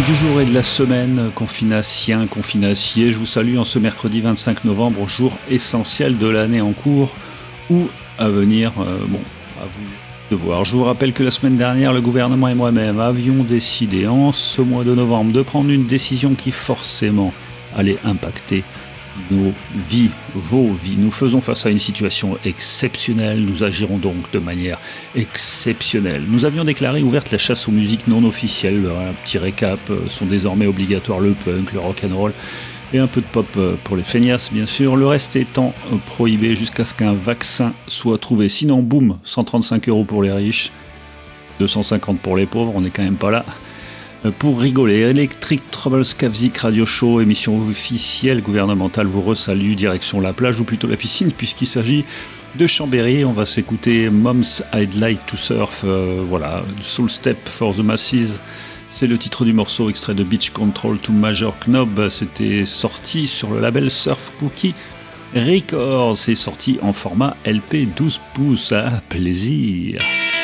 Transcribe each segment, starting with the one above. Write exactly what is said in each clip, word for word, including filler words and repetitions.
Du jour et de la semaine, confinatien, confinacier, je vous salue en ce mercredi vingt-cinq novembre, jour essentiel de l'année en cours ou à venir, euh, bon, à vous de voir. Je vous rappelle que la semaine dernière, le gouvernement et moi-même avions décidé en ce mois de novembre de prendre une décision qui forcément allait impacter nos vies, vos vies. Nous faisons face à une situation exceptionnelle, nous agirons donc de manière exceptionnelle. Nous avions déclaré ouverte la chasse aux musiques non officielles, un petit récap, sont désormais obligatoires le punk, le rock'n'roll et un peu de pop pour les feignasses bien sûr, le reste étant prohibé jusqu'à ce qu'un vaccin soit trouvé. Sinon, boum, cent trente-cinq euros pour les riches, deux cent cinquante pour les pauvres, on n'est quand même pas là. Pour rigoler, Electric Trouble Skavzik Radio Show, émission officielle gouvernementale, vous resalue, direction la plage ou plutôt la piscine puisqu'il s'agit de Chambéry. On va s'écouter Moms I'd Like to Surf, euh, voilà, Soul Step for the Masses, c'est le titre du morceau, extrait de Beach Control to Major Knob. C'était sorti sur le label Surf Cookie Records, c'est sorti en format L P douze pouces, à plaisir.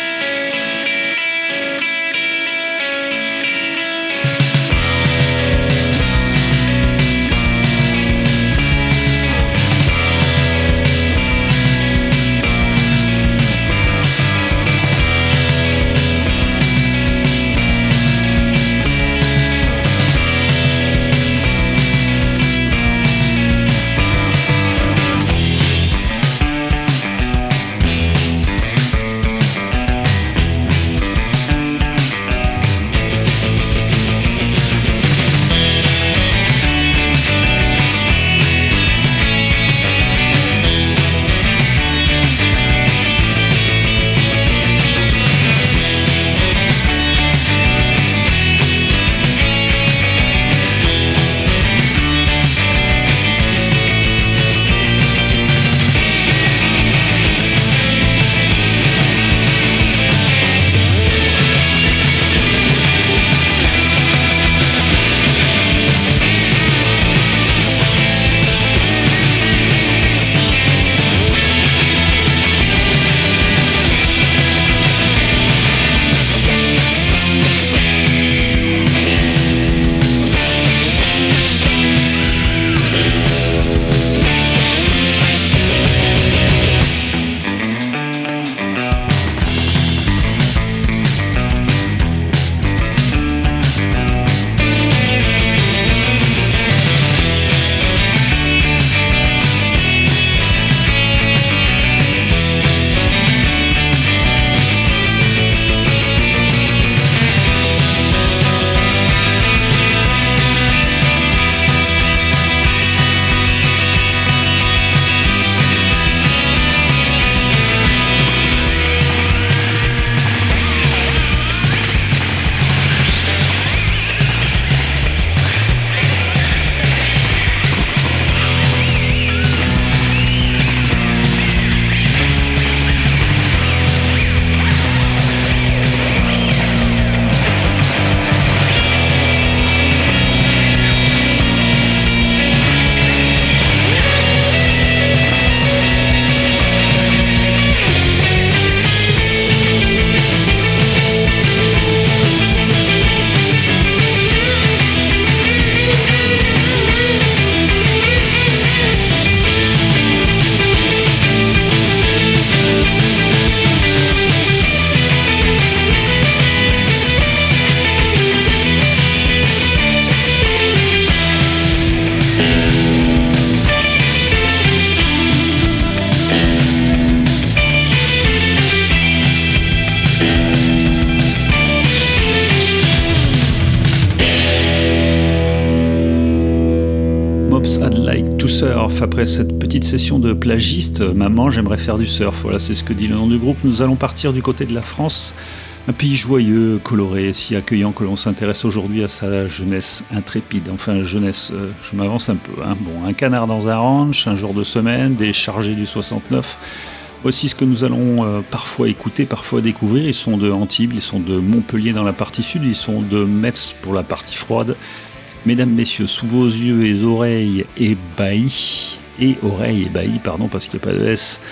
Surf. Après cette petite session de plagiste, maman, j'aimerais faire du surf. Voilà, c'est ce que dit le nom du groupe. Nous allons partir du côté de la France, un pays joyeux, coloré, si accueillant que l'on s'intéresse aujourd'hui à sa jeunesse intrépide. Enfin, jeunesse, euh, je m'avance un peu. Hein. Bon, un canard dans un ranch, un jour de semaine, des chargés du soixante-neuf. Voici ce que nous allons euh, parfois écouter, parfois découvrir. Ils sont de Antibes, ils sont de Montpellier dans la partie sud, ils sont de Metz pour la partie froide. Mesdames, messieurs, sous vos yeux et oreilles ébahis, et oreilles ébahies, pardon, parce qu'il n'y a pas de S,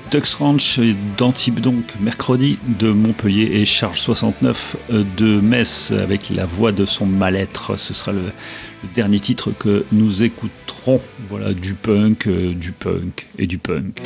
Tux Ranch d'Antibes donc mercredi, de Montpellier et Charge soixante-neuf de Metz avec La voix de son mal-être. Ce sera le, le dernier titre que nous écouterons. Voilà, du punk, euh, du punk et du punk.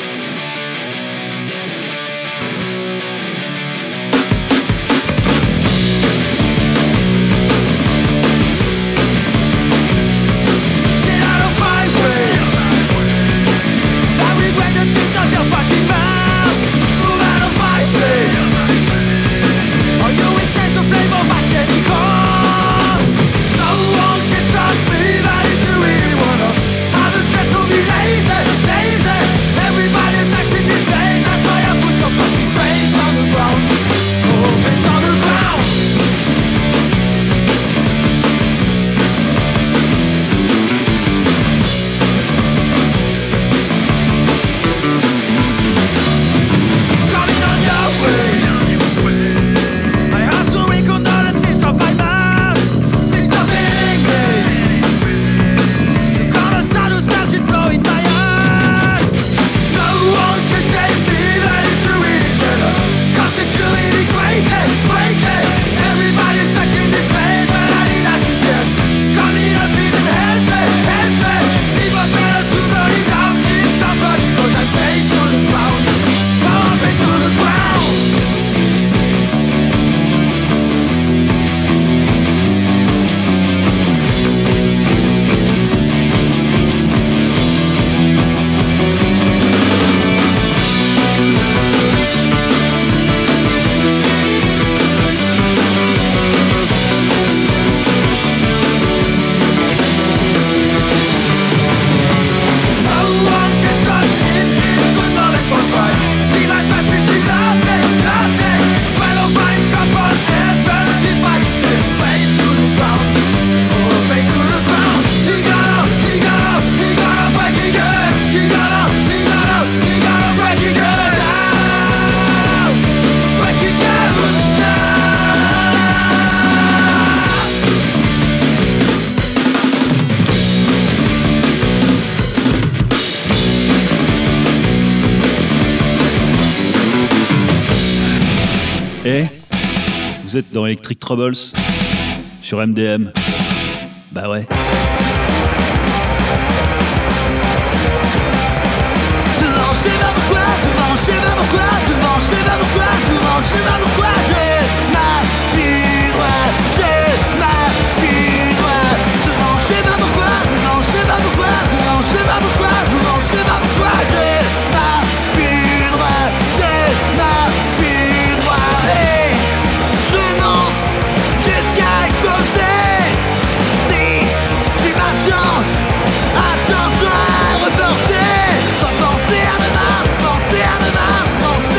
Vous êtes dans Electric Troubles sur M D M. Bah ouais. Souvent je sais pas pourquoi, souvent je sais pas pourquoi, souvent je sais pas pourquoi, souvent je sais pas pourquoi j'ai ma vie droit, j'ai ma vie droit. Souvent je sais pas pourquoi, souvent je sais pas pourquoi, souvent je sais pas pourquoi, souvent je sais pas pourquoi j'ai ma vie droit, j'ai ma vie droit. Et je monte jusqu'à exploser. Si tu m'attends, attends-toi à reporter. Sans penser à demain, penser à demain, penser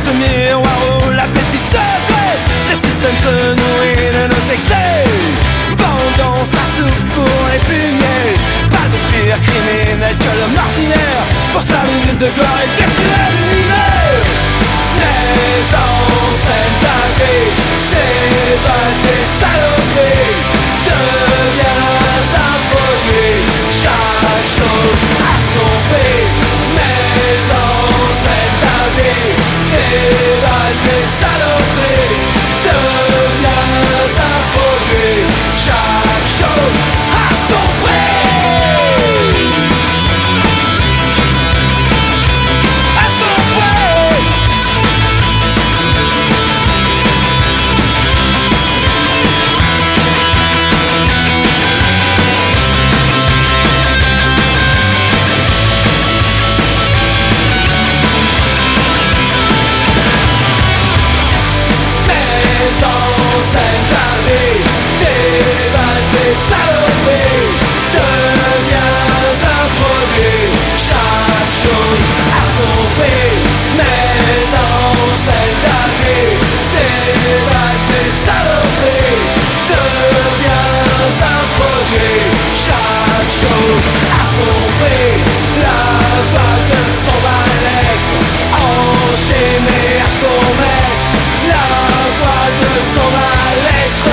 ce miroir où l'appétit se jette, le système se nourrit de nos excès. Vendange, la soupe pour les puniers. Pas de pire criminel que l'homme ordinaire. Pour sa minute de gloire et détruire l'univers. Les ancêtres d'agris, tes balles, tes saloperies, deviens un produit. Chaque chose a son prix. Les ancêtres d'agris, tes balles, tes saloperies, deviens un produit. Chaque chose a son prix. A son prix. Les ancêtres d'agris, tes balles, tes saloperies, deviens un produit. Chaque chose a son prix. Les ancêtres d'agris, tes balles, tes saloperies, deviens un produit. Chaque chose a son prix. La voix de son mal-être, enchaînée à ce qu'on mette. La voix de son mal-être.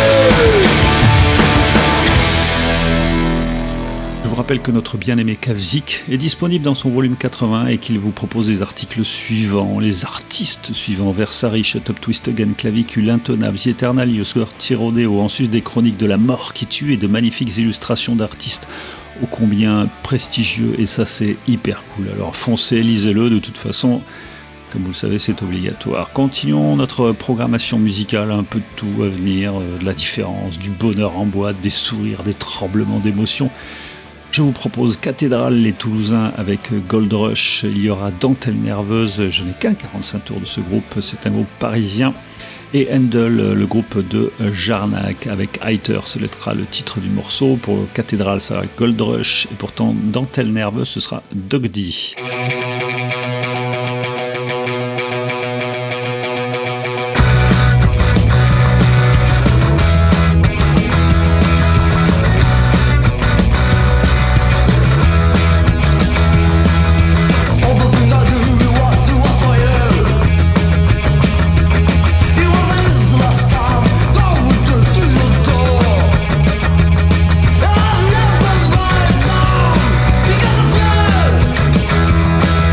Je vous rappelle que notre bien-aimé Kavzik est disponible dans son volume quatre-vingts et qu'il vous propose les articles suivants, les artistes suivants: Versarich, Top Twist Again, Clavicule, Intenable, The Eternal, Yosgor, Tirodeo, en sus des chroniques de la mort qui tue et de magnifiques illustrations d'artistes ô combien prestigieux, et ça c'est hyper cool. Alors foncez, lisez-le, de toute façon, comme vous le savez, c'est obligatoire. Continuons notre programmation musicale, un peu de tout à venir, euh, de la différence, du bonheur en boîte, des sourires, des tremblements d'émotion. Je vous propose Cathédrale, les Toulousains avec Gold Rush. Il y aura Dentelle Nerveuse, je n'ai qu'un quarante-cinq tours de ce groupe, c'est un groupe parisien. Et Handel, le groupe de Jarnac avec Heiter, ce sera le titre du morceau. Pour Cathédrale, ça va Gold Rush, et pourtant Dentelle Nerveuse, ce sera Dogdy. Because of you.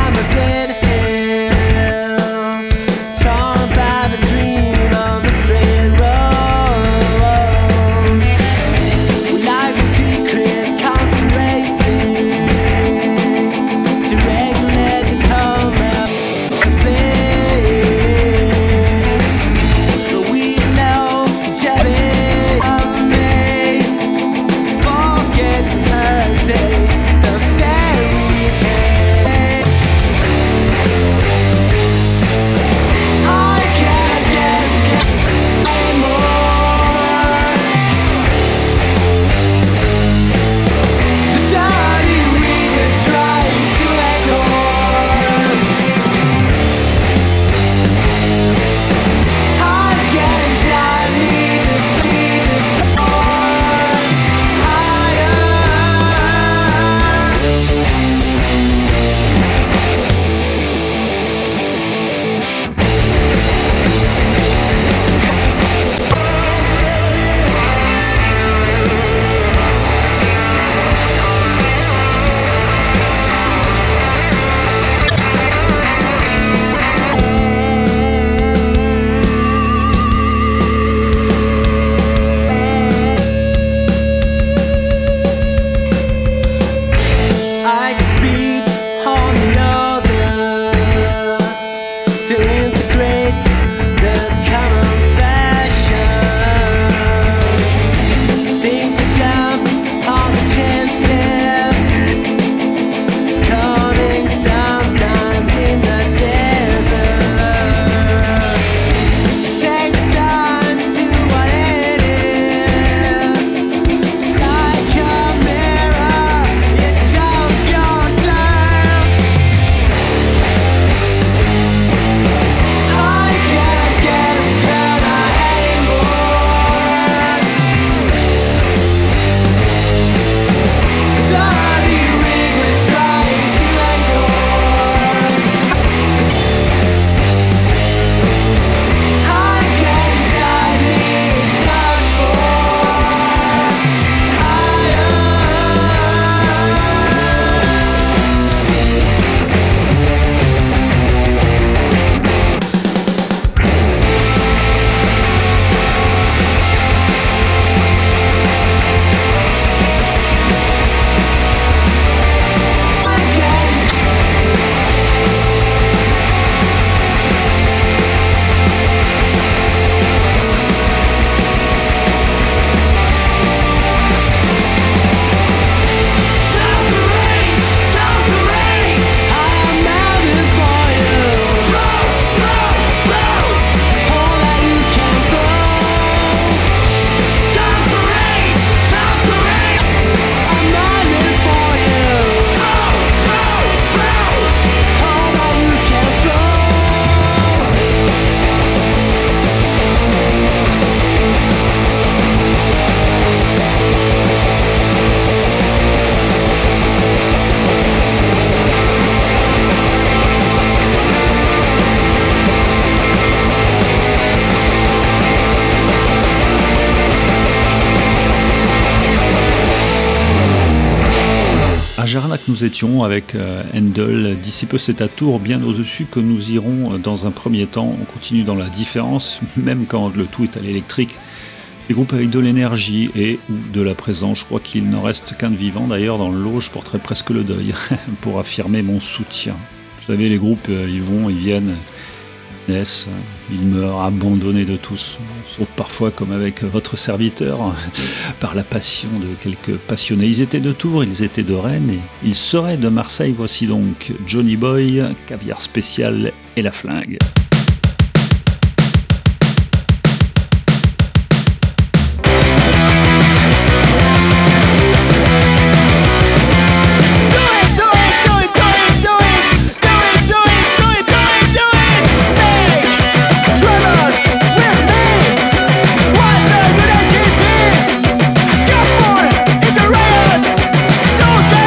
À Jarnac, nous étions avec euh, Handel. D'ici peu, c'est à Tours, bien au-dessus, que nous irons dans un premier temps. On continue dans la différence, même quand le tout est à l'électrique. Des groupes avec de l'énergie et ou de la présence. Je crois qu'il n'en reste qu'un de vivant. D'ailleurs, dans le lot, je porterai presque le deuil pour affirmer mon soutien. Vous savez, les groupes, ils vont, ils viennent, ils naissent, ils meurent abandonnés de tous. Sauf parfois, comme avec votre serviteur, par la passion de quelques passionnés. Ils étaient de Tours, ils étaient de Rennes et ils seraient de Marseille. Voici donc Johnny Boy, Caviar Spécial et La Flingue.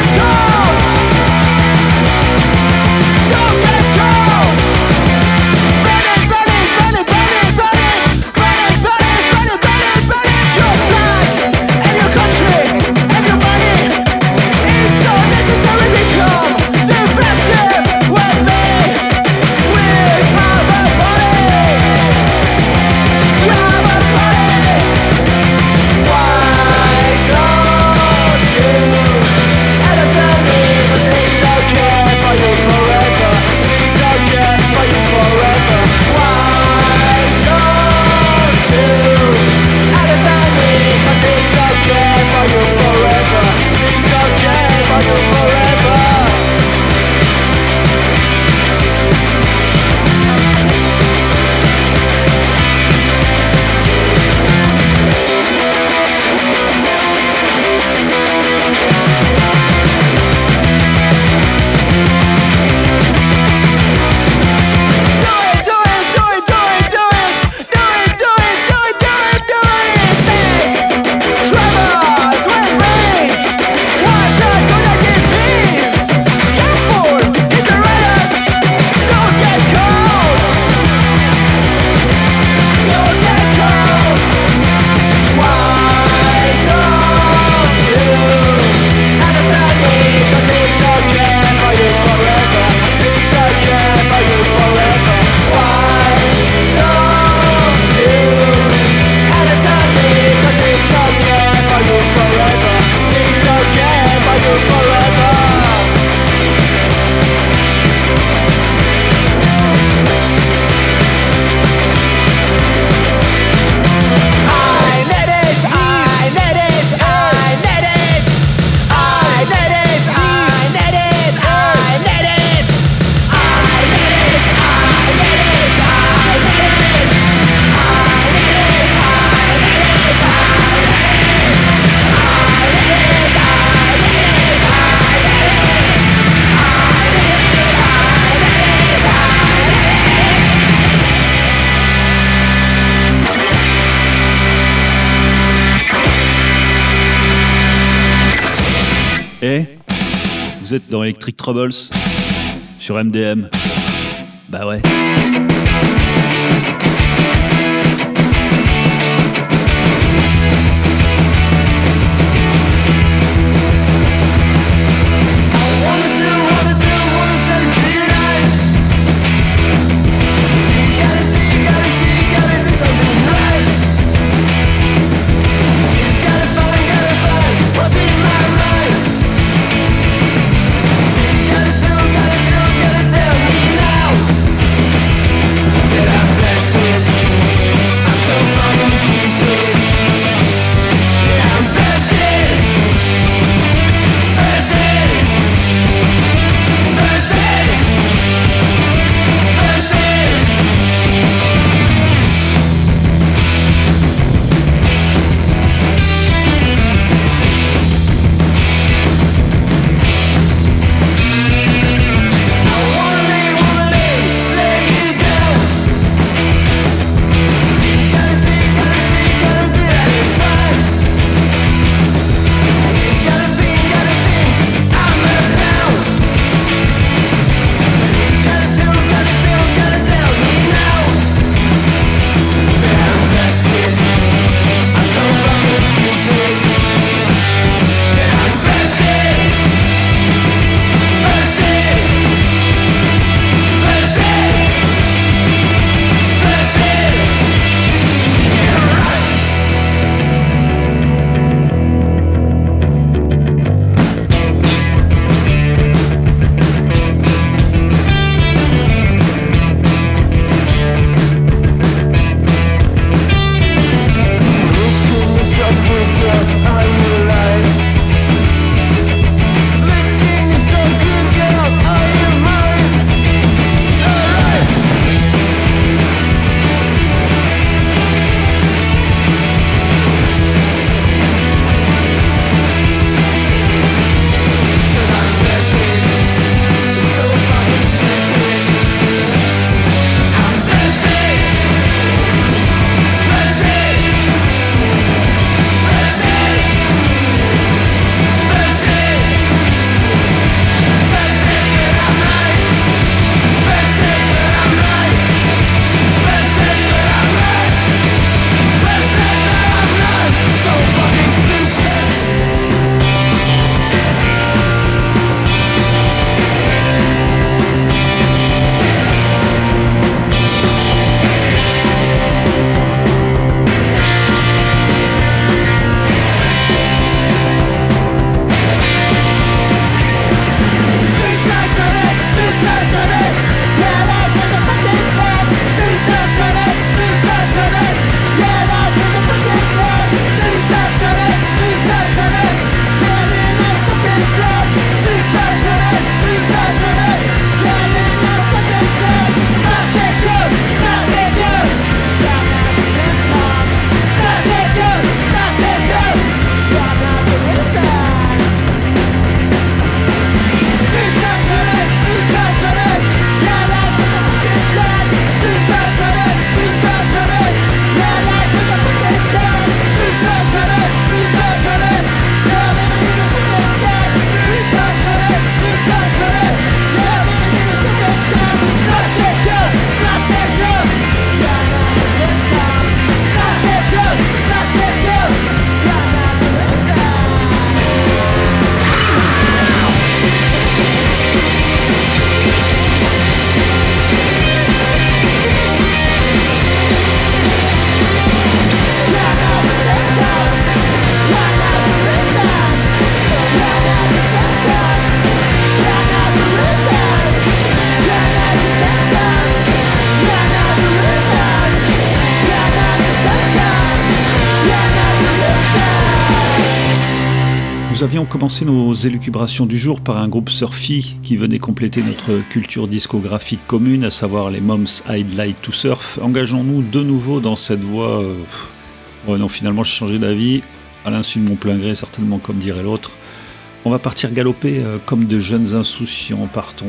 Don't get caught! Vous êtes dans Electric Troubles sur M D M. Bah ouais. Nous avions commencé nos élucubrations du jour par un groupe surfy qui venait compléter notre culture discographique commune, à savoir les Moms I'd Like to Surf. Engageons-nous de nouveau dans cette voie. Euh... Ouais, non, finalement, j'ai changé d'avis, à l'insu de mon plein gré, certainement, comme dirait l'autre. On va partir galoper euh, comme de jeunes insouciants, partons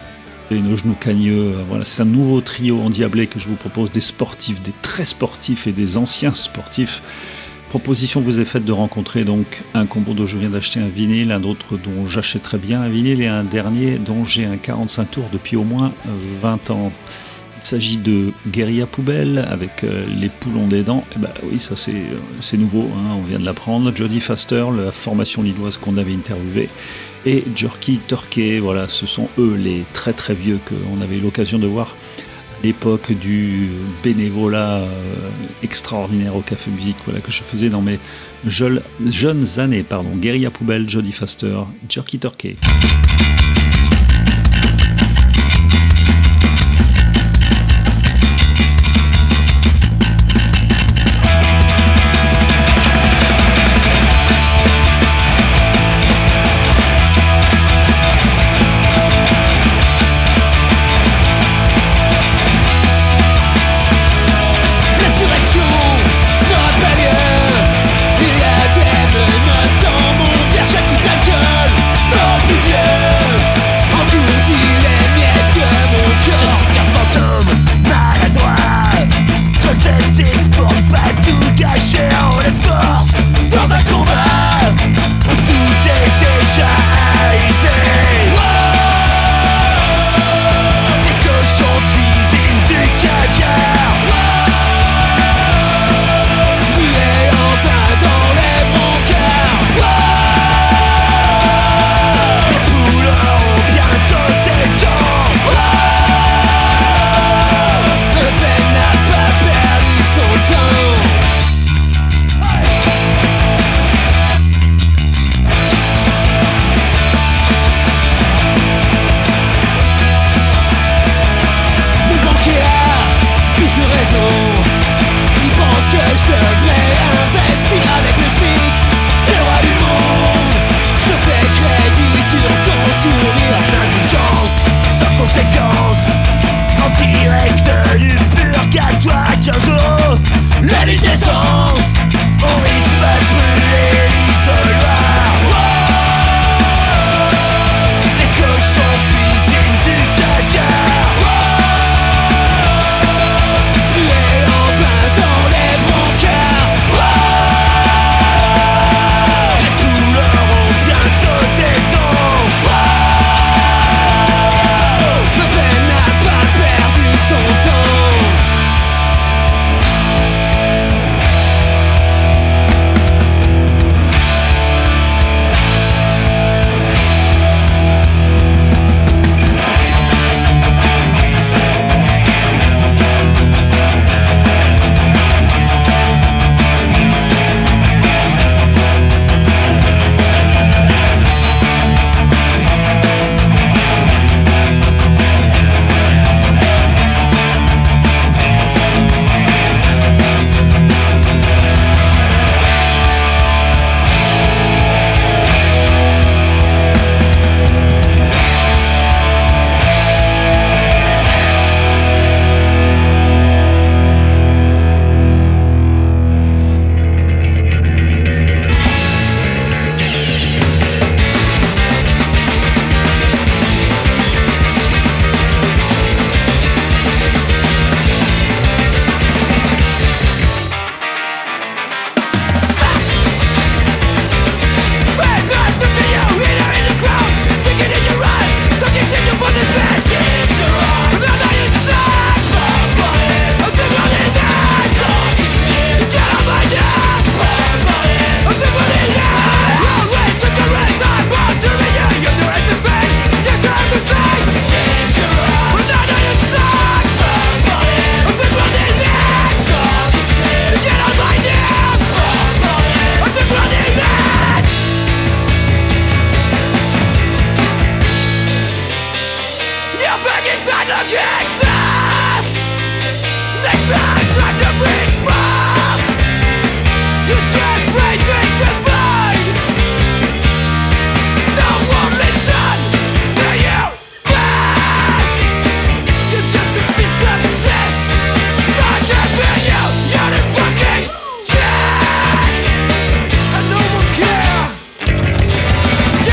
et nos genoux cagneux. Euh, voilà, c'est un nouveau trio endiablé que je vous propose, des sportifs, des très sportifs et des anciens sportifs. proposition vous est faite de rencontrer donc un combo dont je viens d'acheter un vinyle, un autre dont j'achèterais bien un vinyle et un dernier dont j'ai un quarante-cinq tours depuis au moins vingt ans. Il s'agit de Guérilla Poubelle avec euh, les poulons des dents. Et bah oui, ça c'est, euh, c'est nouveau, hein, on vient de l'apprendre. Jodie Faster, la formation lilloise qu'on avait interviewée, et Jerky Turkey, voilà, ce sont eux les très très vieux qu'on avait eu l'occasion de voir à l'époque du bénévolat euh, extraordinaire au Café Musique, voilà, que je faisais dans mes jeunes, jeunes années. Pardon. Guérilla Poubelle, Jodie Faster, Jerky Turkey.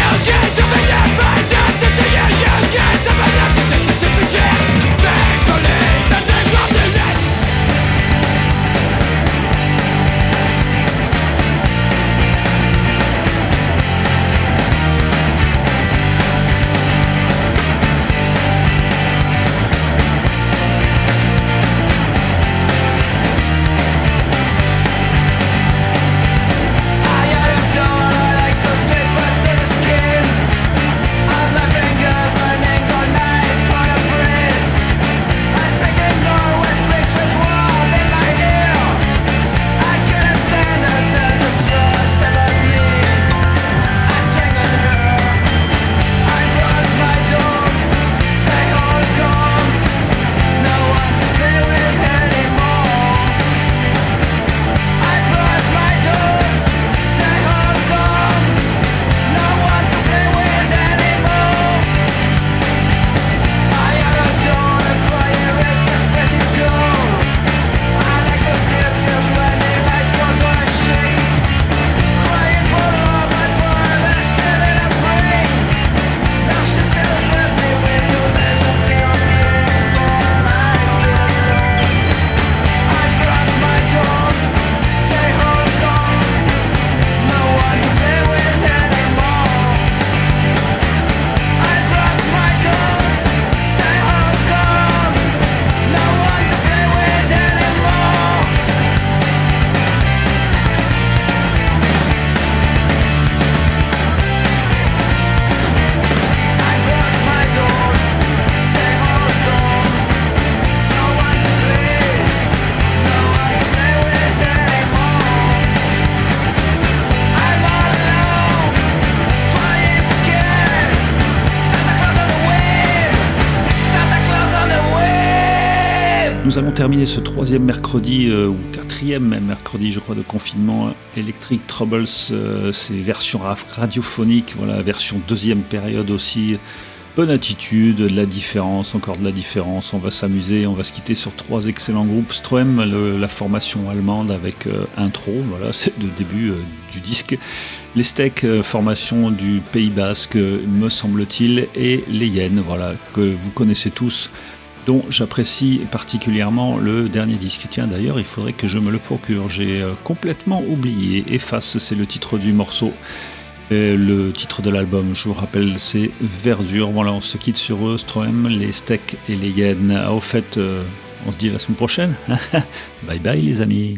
Back Nous allons terminer ce troisième mercredi, euh, ou quatrième même mercredi, je crois, de confinement. Electric Troubles, euh, c'est version radiophonique, voilà, version deuxième période aussi. Bonne attitude, de la différence, encore de la différence. On va s'amuser, on va se quitter sur trois excellents groupes. Stroem, le, la formation allemande avec euh, intro, voilà, c'est le début euh, du disque. Les Steaks, euh, formation du Pays Basque, me semble-t-il, et les Yen, voilà, que vous connaissez tous, dont j'apprécie particulièrement le dernier disque. Tiens, d'ailleurs, il faudrait que je me le procure. J'ai euh, complètement oublié. Efface, c'est le titre du morceau. Et le titre de l'album, je vous rappelle, c'est Verdure. Voilà, on se quitte sur eux, Stroem, les Steaks et les Yen. Ah, au fait, euh, on se dit à la semaine prochaine. Bye bye, les amis.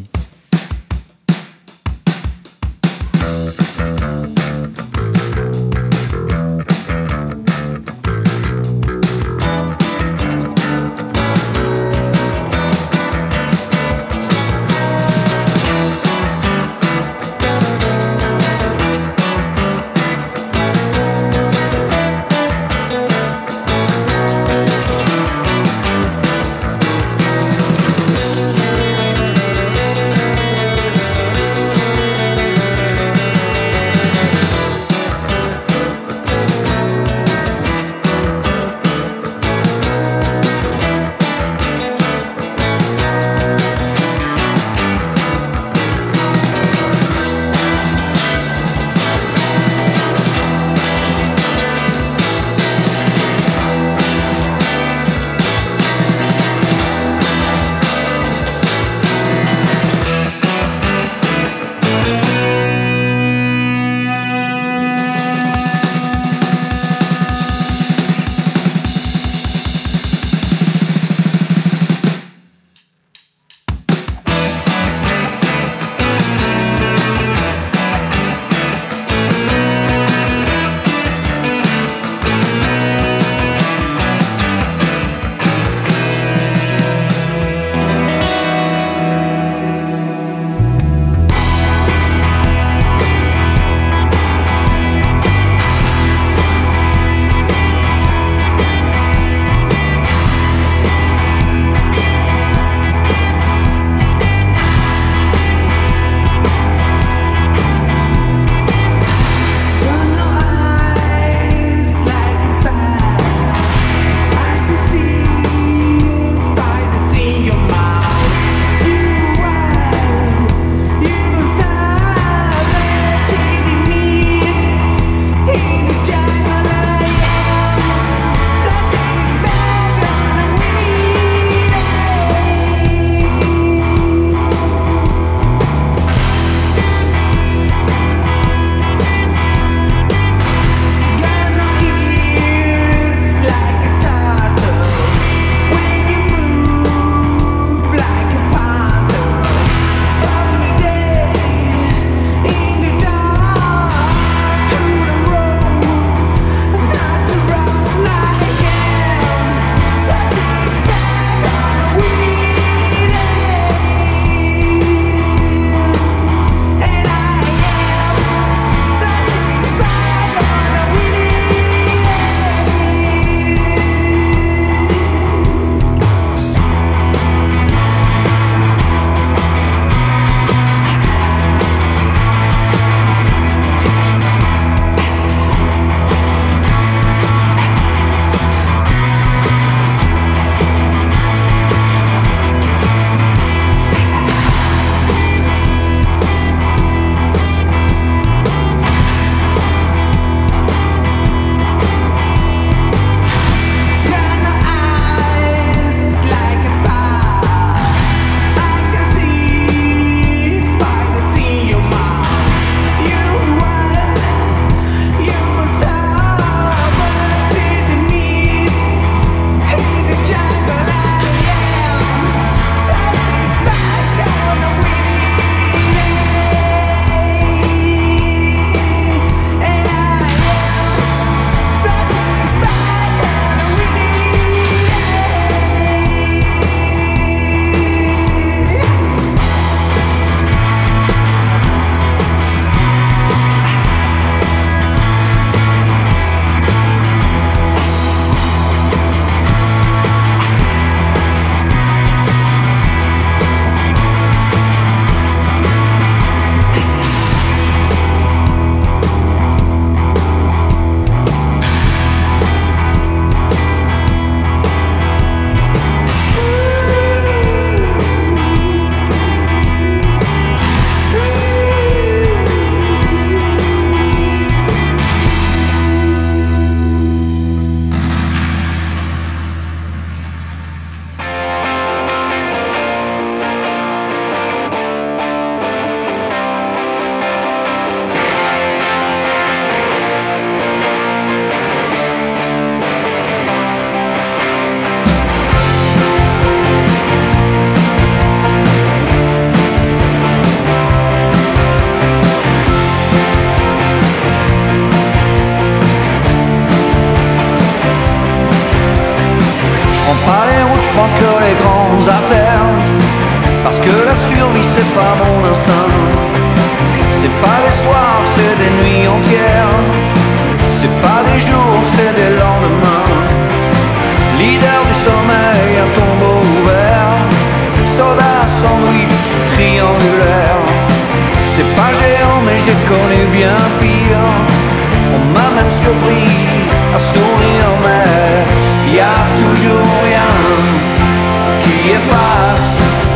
franc que les grandes artères. Parce que la survie c'est pas mon instinct. C'est pas des soirs, c'est des nuits entières. C'est pas des jours, c'est des lendemains. Leader du sommeil, un tombeau ouvert. Soda, sandwich, triangulaire. C'est pas géant mais j'ai connu bien pire. On m'a même surpris à sourire mais y a toujours rien qui efface.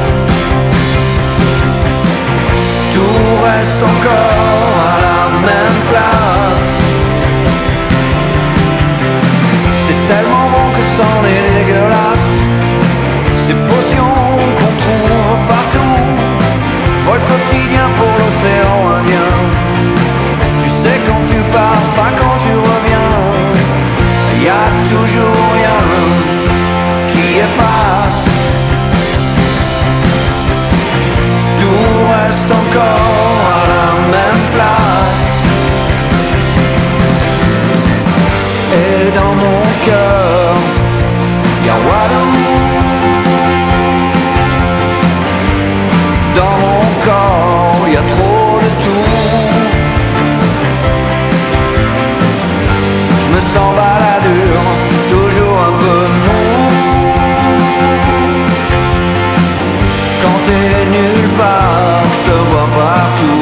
Tout reste encore à la même place. C'est tellement bon que c'en est dégueulasse. Ces potions qu'on trouve partout, vol quotidien pour l'océan Indien. Tu sais quand tu pars, pas quand tu reviens. Y a toujours rien qui efface. Tout reste encore à la même place. Et dans mon cœur, y'a Wadou. Dans mon corps, y'a trop de tout. Je me sens baladure, toujours un peu mou. Quand t'es nulle part, je te vois partout.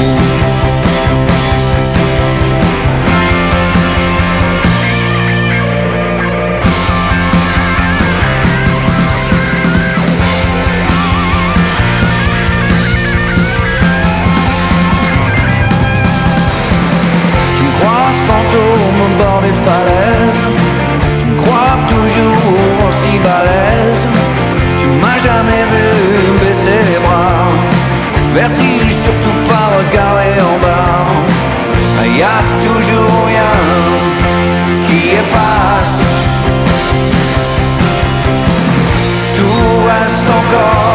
Tu me croises fantôme au bord des falaises. Tu me crois toujours aussi balèze. Tu m'as jamais vu baisser les bras. Vertige, surtout pas regarder en bas. Y a toujours rien qui efface. Tout reste encore